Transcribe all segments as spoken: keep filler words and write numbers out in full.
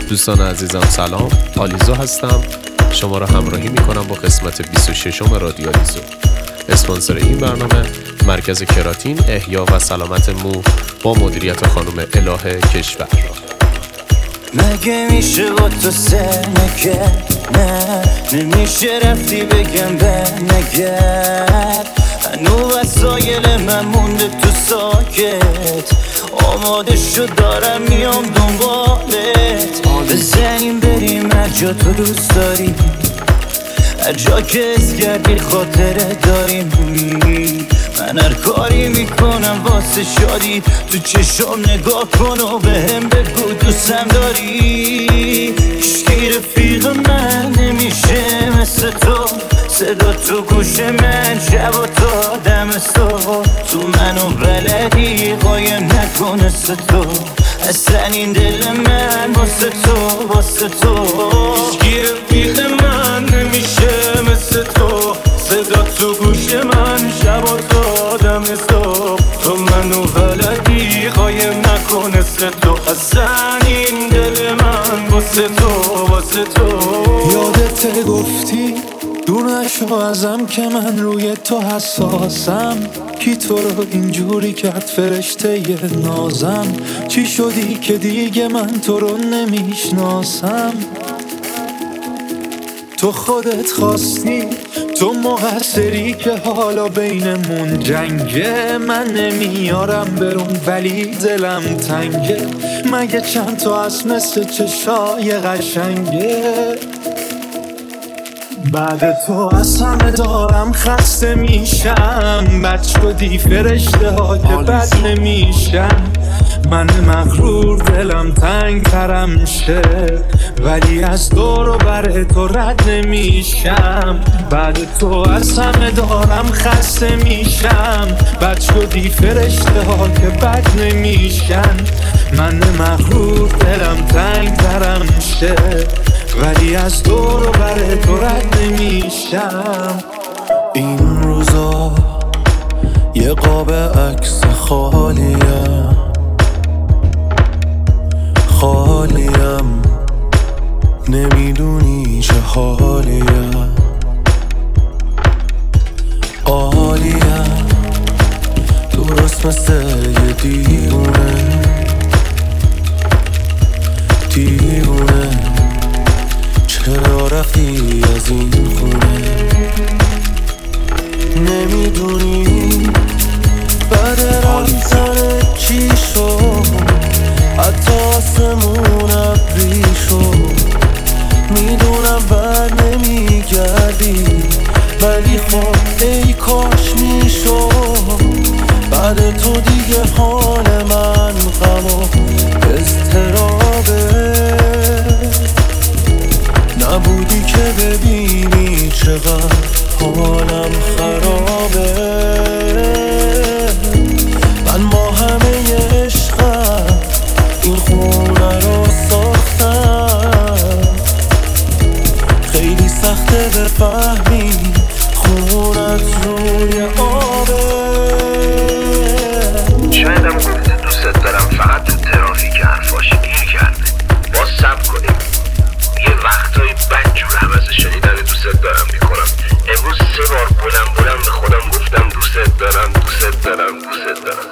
دوستان عزیزم سلام، آلیزو هستم. شما را همراهی میکنم با قسمت بیست و ششم رادیو آلیزو. اسپانسر این برنامه مرکز کراتین احیا و سلامت مو با مدیریت خانم الهه کشور. مگه میشه با تو سر نکرد؟ نه نمیشه رفتی بگم به نگرد. هنو وسایل من مونده تو ساکت، آماده شد دارم میام دنبالت. بزنیم بریم هر جا تو دوست داری، هر جا که از کردی خاطره داریم. من هر کاری میکنم واسه شادی، تو چشم نگاه کن و بهم بگو دوستم داری. هیچکی رفیق من نمیشه مثل تو، صدا تو گوش من شب و تا دم صبح. تو منو بلدی قایم نکن مثل تو، اصلا این دل من واسه تو واسه تو. هیچکی رفیق من نمیشه مثل تو، صدا تو گوش من شب و تا دم صبح. تو منو بلدی قایم نکن مثل تو، اصلا این دل من واسه تو واسه تو. یادت گفتی دور نشو ازم که من روی تو حساسم. کی تو رو اینجوری کرد فرشته ی نازم؟ چی شدی که دیگه من تو رو نمیشناسم؟ تو خودت خواستی، تو مقصری که حالا بینمون جنگه. من نمیارم برون ولی دلم تنگه، مگه چند تا از مثل چشای قشنگه. بعد تو از همه دارم خسته میشم، بد شدی فرشته ها که بد نمیشم. من مغرور دلم تنگ ترم شه، ولی از دور و بر تو رد نمیشم. بعد تو از همه دارم خسته میشم، بد شدی فرشته ها که بد نمیشن. من مغرور دلم تنگ ترم شه، ولی از دور و بر تو رد نمیشم. این روزا یه قاب عکس خالیم خالیم، نمیدونی چه حالیم. عالیم درست مثل یه دیوونه دیوونه. چرا رفتی از این خونه؟ نمیدونی بعد رفتن چی شد، حتی آسمون ابری شد. میدونم بر نمیگردی، ولی خب ای کاش میشد. بعد تو دیگه حال من غم و اضطرابه. نبودی که ببینی چقدر حالم خرابه. من با همه عشقم این خونه رو ساختم، خیلی سخته بفهمی خونت روی آبه. شایدم گفته دوست دارم فقط تو ترافیک حرفاش گیر کرده. باز صبر کنیم، یه وقتایی بدجور حوض شنیدن دوست دارم میکنم. امروز سه بار بلند بلند به خودم گفتم دوست دارم دوست دارم دوست دارم.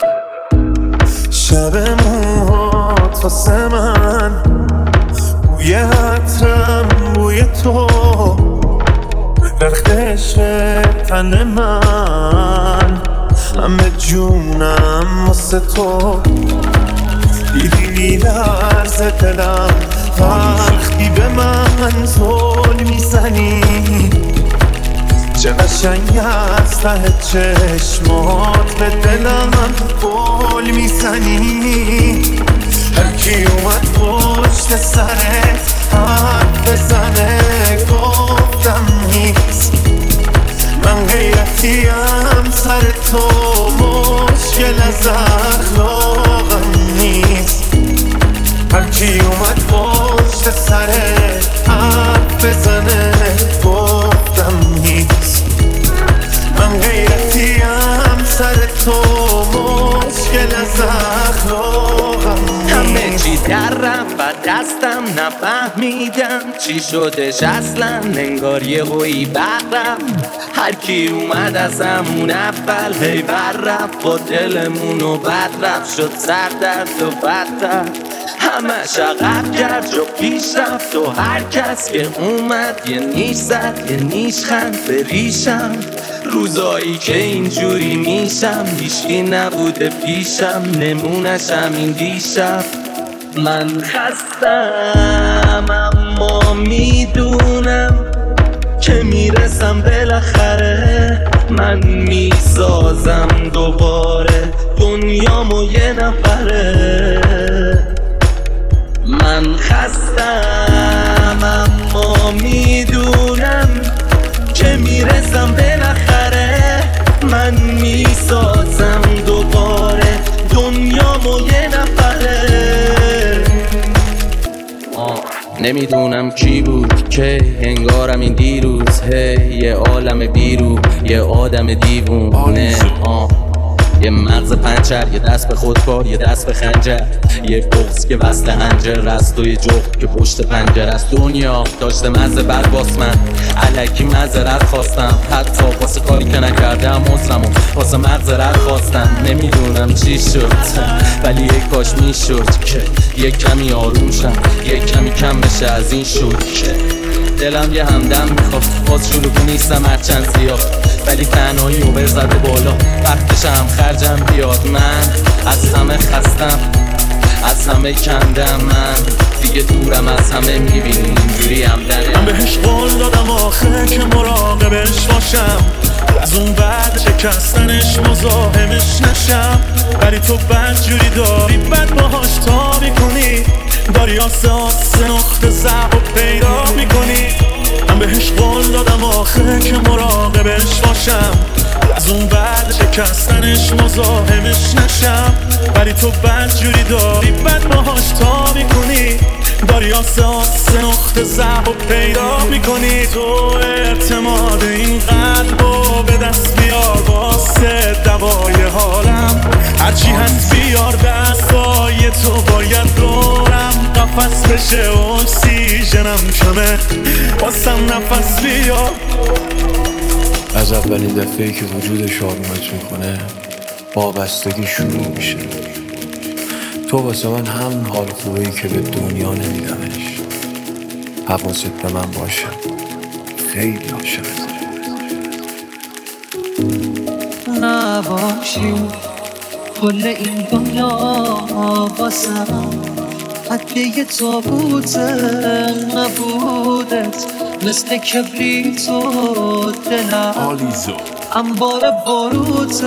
شب موهات واسه من بوی عطرم بوی تو، رختش تن من همه جونم واسه تو. دیدی میلرزه دلم وقتی به من زل میزنی، چه قشنگ از ته چشمات به دلم گل میزنی. هرکی اومد پشت سرت حرف بزنه گفتم نیست. من غیرتیم سر تو، مشکل از اخلاقم نیست. هرکی اومد پشت سرت حرف بزنه گفتم نیست. من غیرتیم سر تو، مشکل از اخلاقم نیست. همه چی در رفت و دستم نفهمیدم چی شدش اصلا، انگار یه هوی برم هر کی اومد از همون اول هی بر رفت با دلمونو بد رفت، شد سردرد و بدتر همش عقب کرد جو پیش رفت و هر کس که اومد یه نیش زد یه نیش خند به ریشم. روزایی که اینجوری میشم هیچکی نبوده پیشم، نمونش همین دیشب. من خستم اما میدونم که میرسم بالاخره، من میسازم دوباره دنیامو یه نفره. من خستم اما میدونم که میرسم بالاخره، من میسازم دوباره دنیامو یه نفره. نمیدونم کی بود که انگارم این دیروز هی یه عالم بیرو یه آدم دیوونه، آه یه مغز پنچر، یه دست به خودکار، یه دست به خنجر، یه بغض که وصل هنجر رست و یه جغد که پشت پنجر است. دنیا داشته مزه بر باس، من علکی معذرت خواستم، حتی واسه کاری که نکردم عذرمو واسه مغزرت خواستم. نمیدونم چی شد ولی یه کاش میشد که یه کمی آروم شم، یه کمی کم بشه از این شد که دلم یه همدم میخواد. باز شلوغ نیستم هرچند زیاد ولی تنهایی و برزده بالا، وقتش هم خرجم بیاد. من از همه خستم از همه کندم، من دیگه دورم از همه میبینی اینجوری همدنه. من بهش قول دادم آخه که مراقبش باشم، از اون بعد شکستنش مزاحمش نشم، ولی تو بدجوری داری بد باهاش تا میکنی، داری آسه آسه نقطه ضعف و پیدا میکنی. من بهش قول دادم آخه که مراقبش باشم، از اون بعد شکستنش مزاحمش نشم، ولی تو بدجوری داری بد باهاش تا میکنی، داری آسه آسه نقطه ضعف و پیدا میکنی. تو اعتماد این قلبو به دست بیار واسه دوای حالم، هرچی هست بیار دستای تو باید دورم قفص بشه، اکسیژنم کمه واسم نفس بیار. از اولین دفعه‌ای که وجودش آرومت میکنه وابستگی شروع میشه. تو واسه من همون حال خوبه‌ای که به دنیا نمیدمش. حواست به من باشه، خیلی عاشقت. نباشی کل این دنیا واسم حتی یه تابوت نبودت، مثل کبریت و دلم آلیزو انبار باروت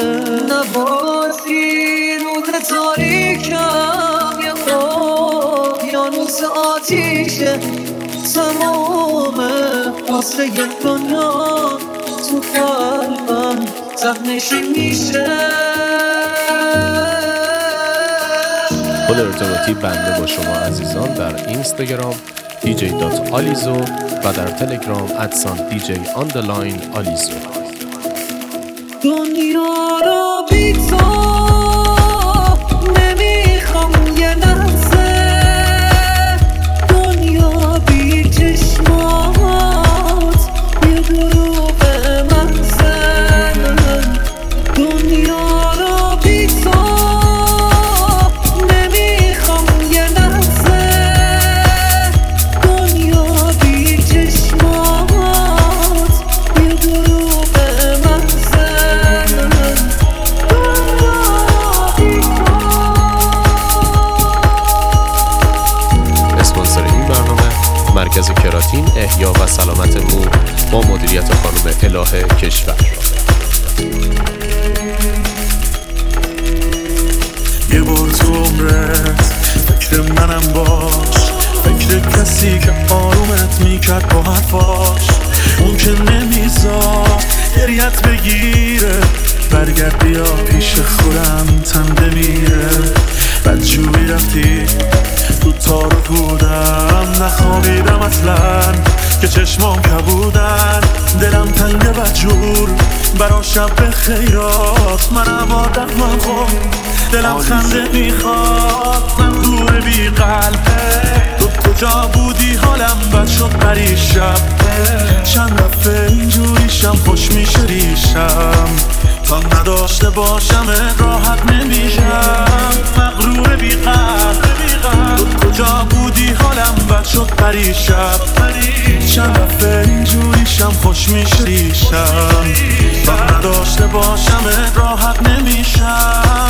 نباشی. نور تاریکم یه اقیانوس آتیشه تمامه، واسه یه دنیا تو قلبم زخمشی میشه. پل ارتباطی بنده با شما عزیزان در اینستاگرام دی جی دات آلیزو و در تلگرام ادسان دی جی آندرلاین آلیزو. دنیا رو بی تو نمیخوام یه لحظه، دنیا بی چشمات یه دروغ محضه. دنیا رو بی تو نمیخوام یه لحظه، دنیا بی چشمات یه دروغ محضه. اسپانسر این برنامه مرکز کراتین احیا و سلامت مو با مدیریت خانم الهه کشور. یه بار تو عمرت فکر منم باش، فکر کسی که آرومت میکرد با حرفاش، اون که نمیذار گریت بگیره، برگرد بیا پیش خودم تن بمیره. بدجوری رفتی تو تار و پودم نخوابیدم اصلا که چشمام کبودن، دلم تنگ و جور برا شب خیرات. منم آدم من خون دلم خنده میخواد، من دور بی قلبه. تو کجا بودی حالم بد شد پریشب، چند دفعه اینجوریشم خوش میشه ریشم. تا نداشته باشم راحت نمیشم، مغرور بی قلب. تو کجا بودی حالم بد شد پریشب، چند دفعه اینجوریشم خوش میشه ریشم. تا نداشته باشم راحت نمیشم.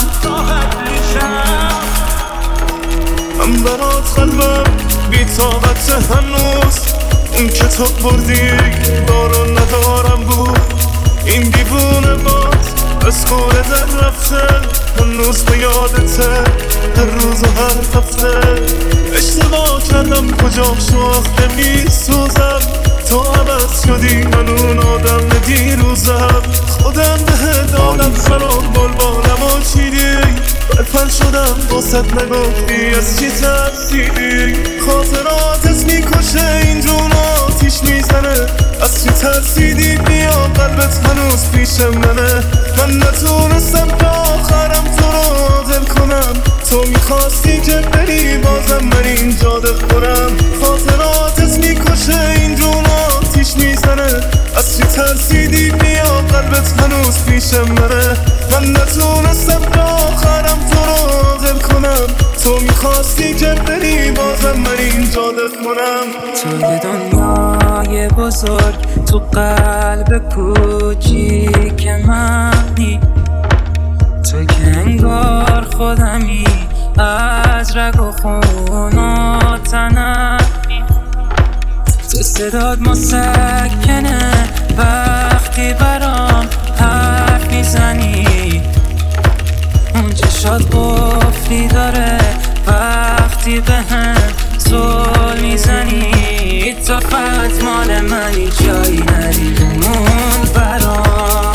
من برات قلبم بی طاقت هنوز، اون که تو بردی دارو ندارم بود. این دیوونه باز از کوره در رفته، هنوز به یادته هر روز و هر هفته. اشتباه کردم کجام شاخته می سوزم، تو عوض شدی من اون آدم دیروزم. خودم به دادم سرام بال بالم و چیدی، برپل شدم باست نگفتی از چی ترسیدی. خاطراتت میکشه این جون آتیش میزنه، از چی ترسیدی بیا قلبت هنوز پیشم منه. من نتونستم تا آخرم تو رو دل کنم، تو میخواستی که بری بازم من اینجا دل کنم. خاطراتت میکشه این جون آتیش میزنه، از چی ترسیدی بیا قلبت هنوز پیشم منه. من نتونستم تا آخرم تو رو دل کنم، تو میخواستی که بری بازم من اینجا دل کنم. توی دنیای بزرگ تو قلب کوچیک منی، تو که انگار خودمی از رگ و خون و تنمی. تو صداد مسکنه وقتی برام حرف میزنی، اون چشات قفلی داره وقتی به هم زل میزنی. تو فقط مال منی جایی نری بمون برام.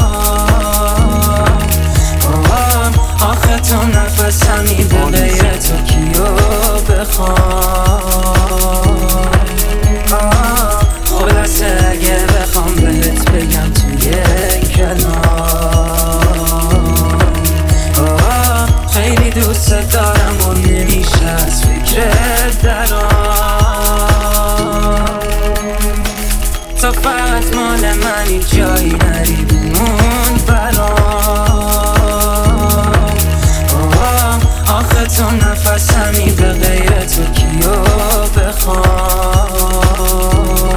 آخه تو نفسمی به غیر تو کیو بخوام. خلاصه اگه بخوام بهت بگم توی کلام، خیلی دوست دارم و نمیشه از فکرت درام. تو فقط مال منی جایی نری بمون برام. آخه تو نفسمی به غیر تو کیو بخوام.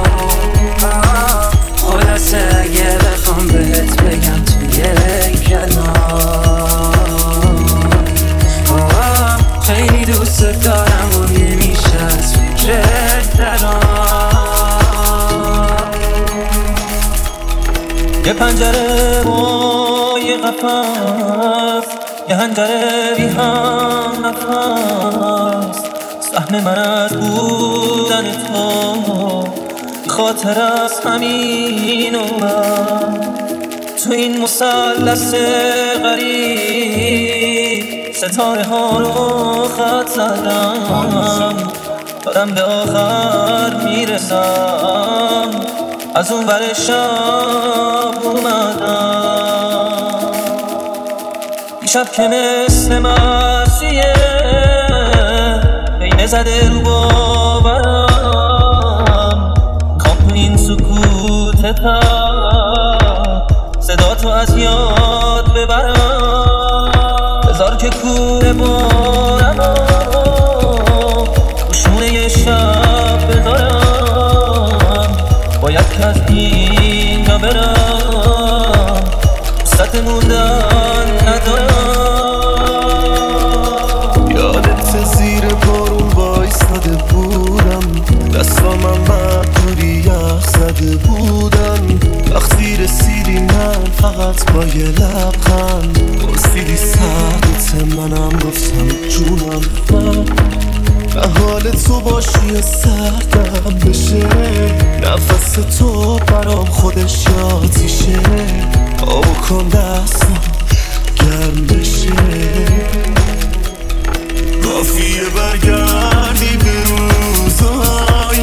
خلاصه اگه بخوام بهت بگم توی کلام، خیلی دوست دارم و نمیشه از فکرت درام. یه پنجره و یه قفص، یه هنجره بی هم نفس. سهم من از بودن تو خاطر از همین عمرم. تو این مثلث غریب ستاره ها رو خط زدم، دارم به آخر میرسم، از اون ور شب اومدم. دیشب که مثل مرسیه بین زده رو باورم، کام تو این سکوت تا صدا تو از یاد ببرم. بذار که کوره بارم و شونه یه شب بذارم، باید که از اینجا برم، وسط موندن ندارم. یادت زیر بارون وایستاده بودم، دستامم مجبوری یخ زده بودن. وقتی رسیدی من فقط با یه لبخند پرسیدی ساعت، منم گفتم جونم. من به حال تو باشی و سردم بشه، نفس تو برام خودش آتیشه. آب کن دستم گرم بشه، کافیه برگردی به روزهای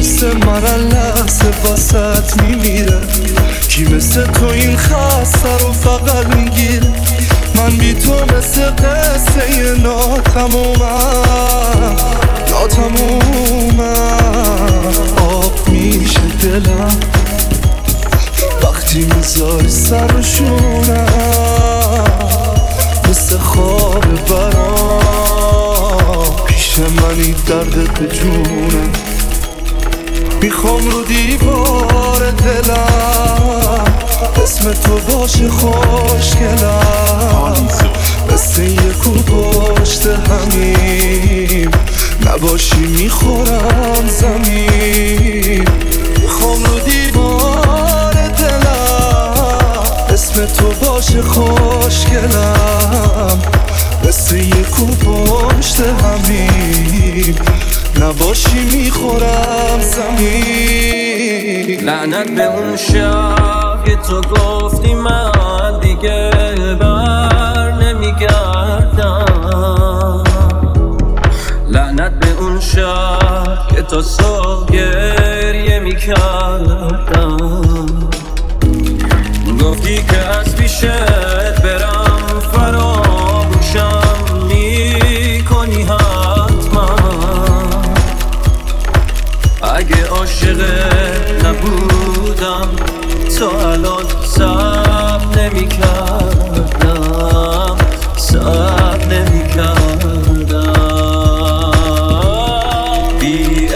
مثل من لحظه واسط میمیره؟ کی مثل تو این خسته رو فقط میگیره؟ من بی تو مثل قصه ناتمومم ناتمومم آب میشه دلم وقتی میذاری سر و شونم مثل خواب برام پیش منی دردت به جونم میخوام رو دیوار دلم اسم تو باشه خوشگلم مثل یک و پشت همیم نباشی میخورم زمین میخوام رو دیوار دلم اسم تو باشه خوشگلم مثل یک و پشت همیم نباشی میخورم زمین لعنت به اون شب که تو گفتی من دیگه بر نمیگردم لعنت به اون شب که تا صبح گریه میکردم گفتی که از پیشت برم فراموشم میکنی حتما اگه عاشق نبودم تا الان صبر نمی کردم صبر نمی کردم بی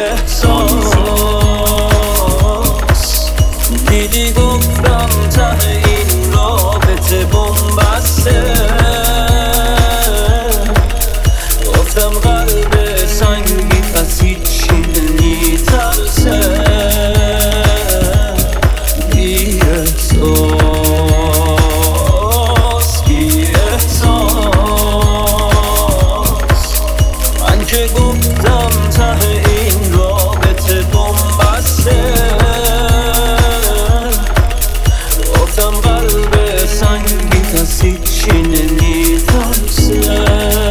احساس دیدی گفتم ته این رابطه بنبسته گفتم قلب سنگی از هیچی نمیترسه بی احساس بی احساس من که گفتم ته این رابطه بنبسته گفتم قلب سنگی از هیچی نمیترسه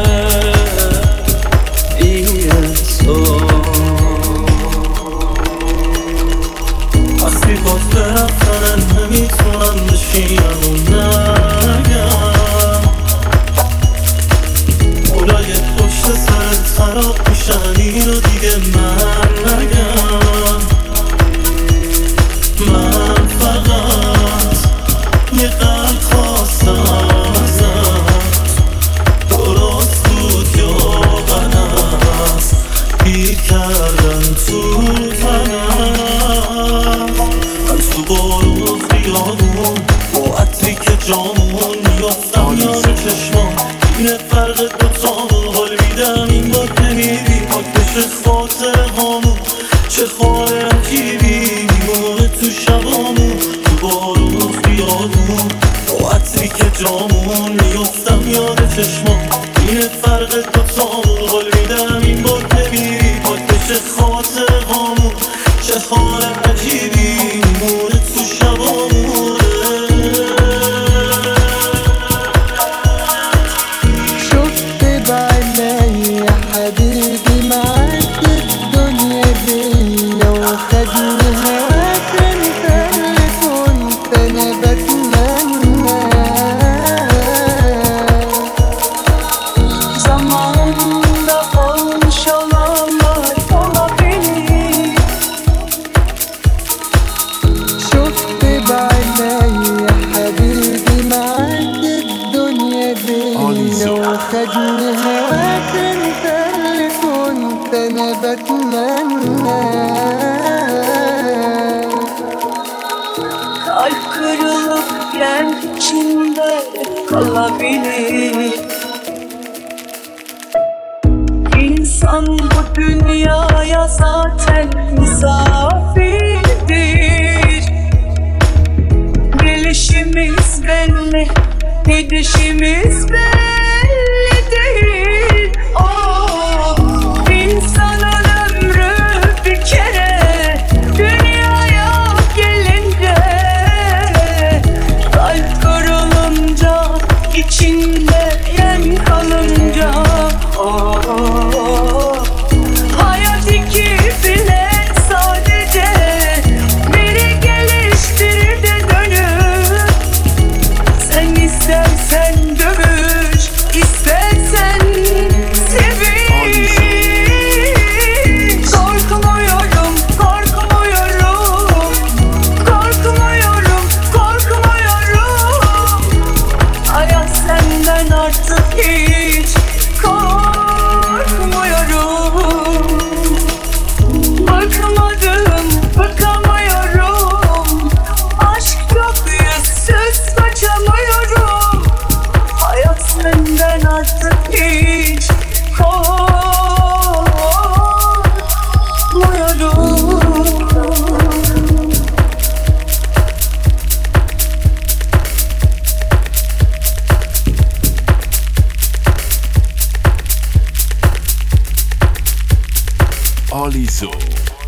وقتی باز برفتن نمیتونم بشینم و نگم اولای پشت سرت خراب میشن اینو دیگه من نگم من فقط یه قلب خواستم ازت درست بود یا غلط گیر کردن تو تنم من تو بارون خیابون با عطری که جامون میافتم یاد چشمان اینه فرق دوتامون حال میدم این بار نمیری پاک بشه خاطر هامون چه خواهر عجیبی میمونه تو شبامون تو بارون خیابون با عطری که جامون میافتم یاد چشمان اینه فرق دوتامون حال میدم این بار نمیری پاک بشه خاطر هامون چه خواهر عجیبی میمونه تو شبامون Kalp kırılıp yer içinde kalabilir. İnsan bu dünyaya zaten misafirdir. Gelişimiz belli, gidişimiz belli değil. Oh, insanın ömrü bir kere. Dünyaya gelince kalp kırılınca, içinde yen kalınca, oh, hayat iki bilet sadece. آلیزو.